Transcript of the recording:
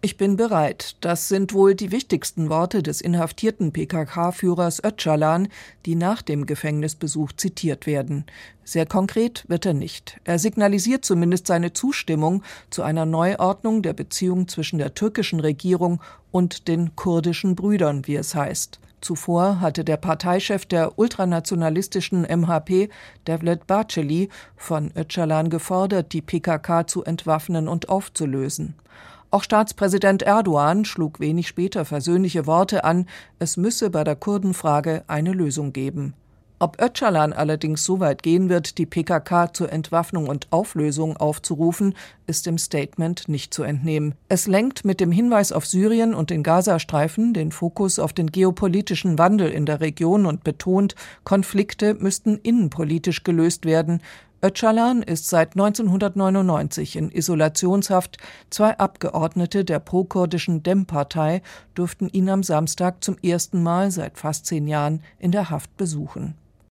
Ich bin bereit. Das sind wohl die wichtigsten Worte des inhaftierten PKK-Führers Öcalan, die nach dem Gefängnisbesuch zitiert werden. Sehr konkret wird er nicht. Er signalisiert zumindest seine Zustimmung zu einer Neuordnung der Beziehung zwischen der türkischen Regierung und den kurdischen Brüdern, wie es heißt. Zuvor hatte der Parteichef der ultranationalistischen MHP, Devlet Bahçeli, von Öcalan gefordert, die PKK zu entwaffnen und aufzulösen. Auch Staatspräsident Erdogan schlug wenig später versöhnliche Worte an, es müsse bei der Kurdenfrage eine Lösung geben. Ob Öcalan allerdings so weit gehen wird, die PKK zur Entwaffnung und Auflösung aufzurufen, ist im Statement nicht zu entnehmen. Es lenkt mit dem Hinweis auf Syrien und den Gazastreifen den Fokus auf den geopolitischen Wandel in der Region und betont, Konflikte müssten innenpolitisch gelöst werden. Öcalan ist seit 1999 in Isolationshaft. 2 Abgeordnete der pro-kurdischen DEM-Partei durften ihn am Samstag zum ersten Mal seit fast 10 Jahren in der Haft besuchen.